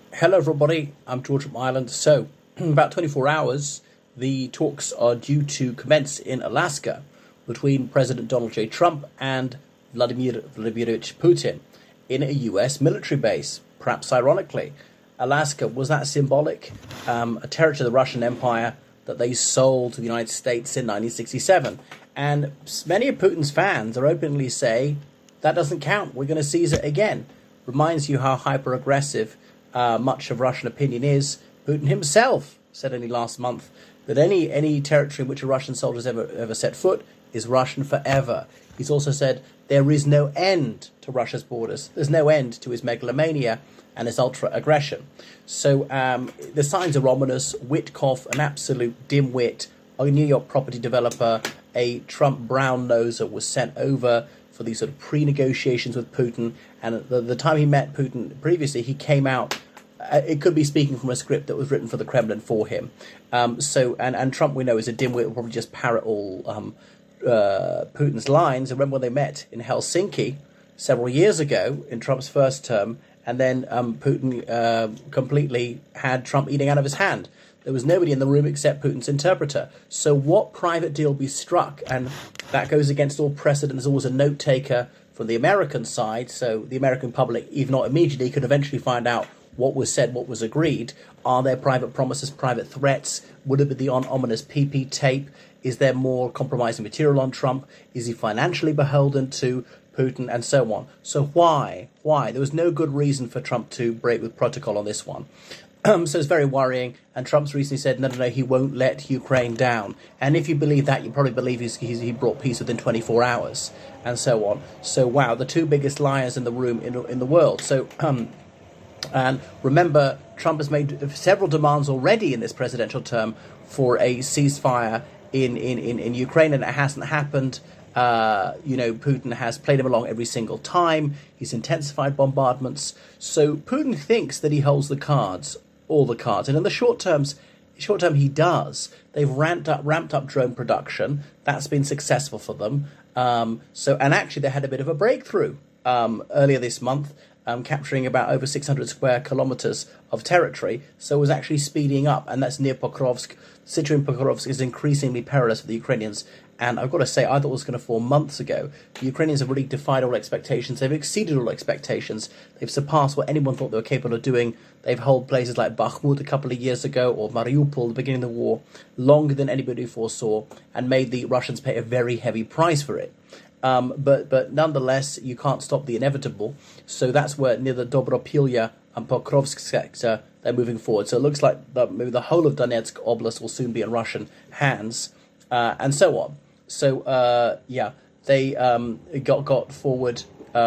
Hello, everybody. I'm George from Ireland. So, in about 24 hours, the talks are due to commence in Alaska between President Donald J. Trump and Vladimir Vladimirovich Putin in a US military base. Perhaps ironically, Alaska was that symbolic, a territory of the Russian Empire that they sold to the United States in 1967. And many of Putin's fans are openly say that doesn't count. We're going to seize it again. Reminds you how hyper aggressive much of Russian opinion is. Putin himself said only last month that any territory in which a Russian soldier has ever set foot is Russian forever. He's also said there is no end to Russia's borders. There's no end to his megalomania and his ultra-aggression. So the signs are ominous. Witkoff, an absolute dimwit, a New York property developer, a Trump brown-noser, was sent over for these sort of pre-negotiations with Putin. And at the time he met Putin previously, he came out, it could be speaking from a script that was written for the Kremlin for him. And Trump, we know, is a dimwit, will probably just parrot all Putin's lines. I remember when they met in Helsinki several years ago in Trump's first term, and then Putin completely had Trump eating out of his hand. There was nobody in the room except Putin's interpreter. So what private deal be struck? And that goes against all precedent. There's always a note taker from the American side. So the American public, even not immediately, could eventually find out what was said, what was agreed. Are there private promises, private threats? Would it be the ominous PP tape? Is there more compromising material on Trump? Is he financially beholden to Putin, and so on? So why? There was no good reason for Trump to break with protocol on this one. So it's very worrying, and Trump's recently said, no, he won't let Ukraine down. And if you believe that, you probably believe he brought peace within 24 hours, and so on. So, wow, the two biggest liars in the room in the world. So, and remember, Trump has made several demands already in this presidential term for a ceasefire in Ukraine, and it hasn't happened. Putin has played him along every single time. He's intensified bombardments. So Putin thinks that he holds the cards, all the cards. And in the short term, he does. They've ramped up drone production. That's been successful for them. And actually they had a bit of a breakthrough earlier this month, capturing about over 600 square kilometers of territory. So it was actually speeding up, and that's near Pokrovsk. The situation in Pokrovsk is increasingly perilous for the Ukrainians. And I've got to say, I thought it was going to fall months ago. The Ukrainians have really defied all expectations. They've exceeded all expectations. They've surpassed what anyone thought they were capable of doing. They've held places like Bakhmut a couple of years ago, or Mariupol, the beginning of the war, longer than anybody foresaw, and made the Russians pay a very heavy price for it. But nonetheless, you can't stop the inevitable. So that's where, near the Dobropilya and Pokrovsk sector, they're moving forward. So it looks like maybe the whole of Donetsk Oblast will soon be in Russian hands, and so on. So, they got forward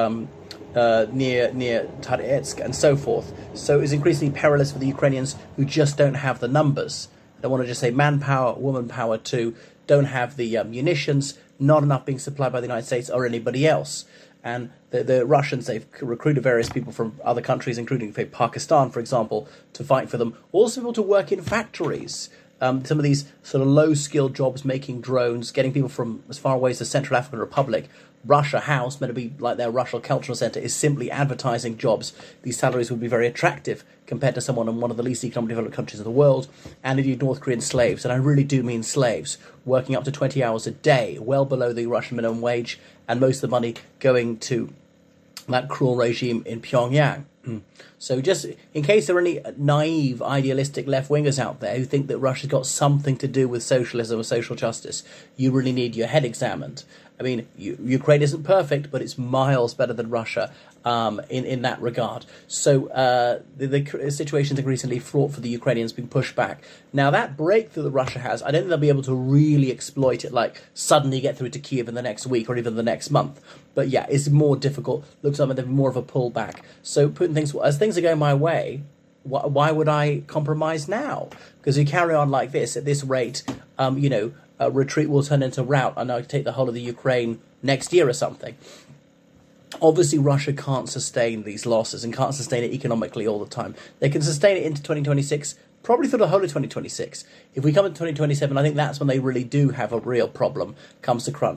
near Taretsk and so forth. So it's increasingly perilous for the Ukrainians, who just don't have the numbers. I don't want to just say manpower, woman power too, don't have the munitions, not enough being supplied by the United States or anybody else. And the Russians, they've recruited various people from other countries, including Pakistan, for example, to fight for them. Also people to work in factories. Some of these sort of low-skilled jobs, making drones, getting people from as far away as the Central African Republic. Russia House, meant to be like their Russian cultural center, is simply advertising jobs. These salaries would be very attractive compared to someone in one of the least economically developed countries in the world. And indeed North Korean slaves, and I really do mean slaves, working up to 20 hours a day, well below the Russian minimum wage, and most of the money going to that cruel regime in Pyongyang. So just in case there are any naive, idealistic left-wingers out there who think that Russia's got something to do with socialism or social justice, you really need your head examined. I mean, Ukraine isn't perfect, but it's miles better than Russia in that regard. So the situation's increasingly fraught for the Ukrainians, being pushed back. Now, that breakthrough that Russia has, I don't think they'll be able to really exploit it, like suddenly get through to Kiev in the next week or even the next month. But yeah, it's more difficult. Looks like there's more of a pullback. So Putin thinks, well, as things are going my way, why would I compromise now? Because you carry on like this, at this rate, retreat will turn into rout, and I'll take the whole of the Ukraine next year or something. Obviously, Russia can't sustain these losses and can't sustain it economically all the time. They can sustain it into 2026, probably through the whole of 2026. If we come to 2027, I think that's when they really do have a real problem, comes to crunch.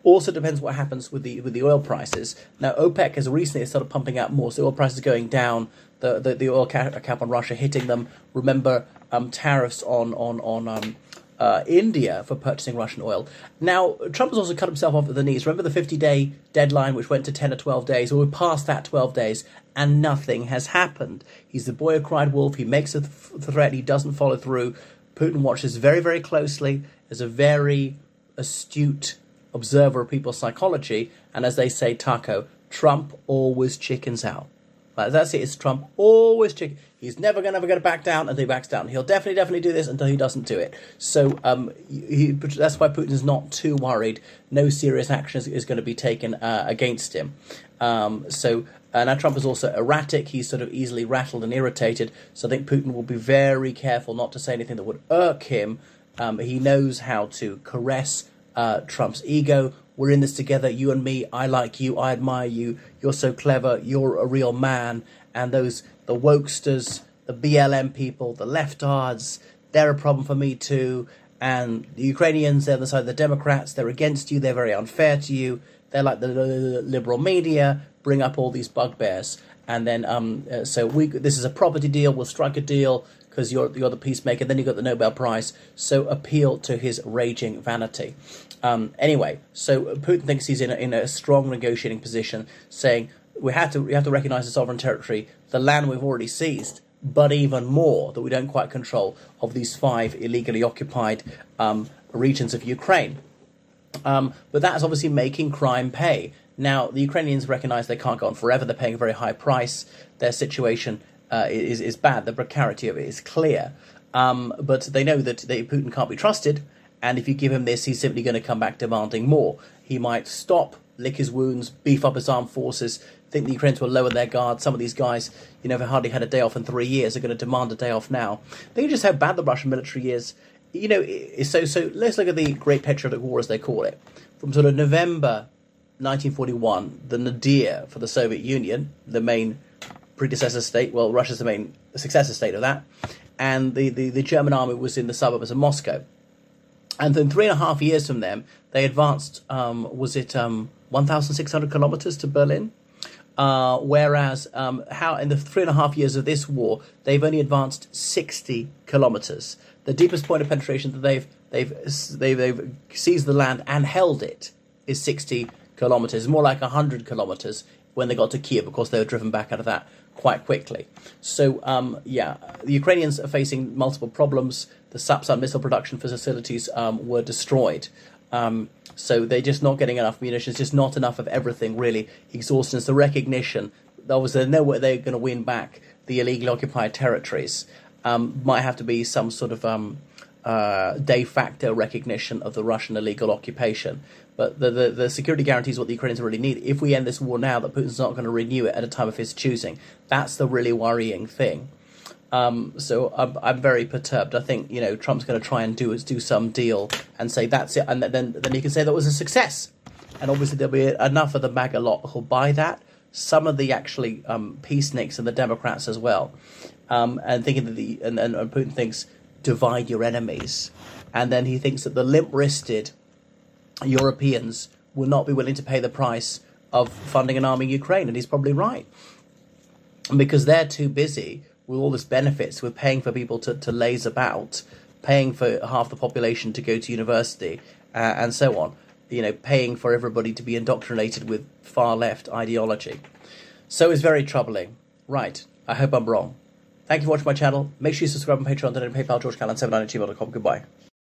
Also depends what happens with the oil prices. Now, OPEC has recently started pumping out more, so oil prices going down, the oil cap on Russia hitting them. Remember, tariffs on India for purchasing Russian oil. Now, Trump has also cut himself off at the knees. Remember the 50-day deadline, which went to 10 or 12 days? Well, we're past that 12 days, and nothing has happened. He's the boy who cried wolf. He makes a threat. He doesn't follow through. Putin watches very, very closely as a very astute observer of people's psychology. And as they say, Taco, Trump always chickens out. Like, that's it. It's Trump always chicken. He's never going to back down until he backs down. He'll definitely do this until he doesn't do it. So that's why Putin's not too worried. No serious action is going to be taken against him. Now Trump is also erratic. He's sort of easily rattled and irritated. So I think Putin will be very careful not to say anything that would irk him. He knows how to caress Trump's ego. We're in this together, you and me. I like you. I admire you. You're so clever. You're a real man. And the wokesters, the BLM people, the leftards, they're a problem for me too. And the Ukrainians, they're on the side of the Democrats. They're against you. They're very unfair to you. They're like the liberal media, bring up all these bugbears. And then, this is a property deal. We'll strike a deal because you're the peacemaker. Then you got the Nobel Prize. So appeal to his raging vanity. Anyway, so Putin thinks he's in a strong negotiating position, saying we have to recognize the sovereign territory, the land we've already seized, but even more that we don't quite control of these 5 illegally occupied regions of Ukraine. But that's obviously making crime pay. Now, the Ukrainians recognize they can't go on forever. They're paying a very high price. Their situation is bad. The precarity of it is clear. But they know that Putin can't be trusted. And if you give him this, he's simply going to come back demanding more. He might stop, lick his wounds, beef up his armed forces, think the Ukrainians will lower their guard. Some of these guys, have hardly had a day off in 3 years, are going to demand a day off now. Think just how bad the Russian military is. So let's look at the Great Patriotic War, as they call it. From sort of November 1941, the nadir for the Soviet Union, the main predecessor state, well, Russia's the main successor state of that, and the German army was in the suburbs of Moscow. And then 3.5 years from them, they advanced, 1,600 kilometers to Berlin? Whereas how in the 3.5 years of this war, they've only advanced 60 kilometers. The deepest point of penetration that they've seized the land and held it is 60 kilometers. More like 100 kilometers when they got to Kiev. Of course, they were driven back out of that quite quickly. So, the Ukrainians are facing multiple problems. The Sapsan missile production facilities were destroyed. So they're just not getting enough munitions, just not enough of everything, really. Exhaustion is the recognition. Obviously, there's no way they're going to win back the illegally occupied territories. Might have to be some sort of de facto recognition of the Russian illegal occupation. But the security guarantees what the Ukrainians really need. If we end this war now, that Putin's not going to renew it at a time of his choosing. That's the really worrying thing. So I'm very perturbed. I think Trump's going to try and do some deal and say that's it, and then he can say that was a success. And obviously there'll be enough of the MAGA lot who'll buy that. Some of the actually peaceniks and the Democrats as well, and thinking that and Putin thinks divide your enemies, and then he thinks that the limp-wristed Europeans will not be willing to pay the price of funding and arming Ukraine, and he's probably right, because they're too busy with all this benefits, with paying for people to laze about, paying for half the population to go to university, and so on. Paying for everybody to be indoctrinated with far-left ideology. So it's very troubling. Right, I hope I'm wrong. Thank you for watching my channel. Make sure you subscribe on Patreon and PayPal, georgecallan79@gmail.com. Goodbye.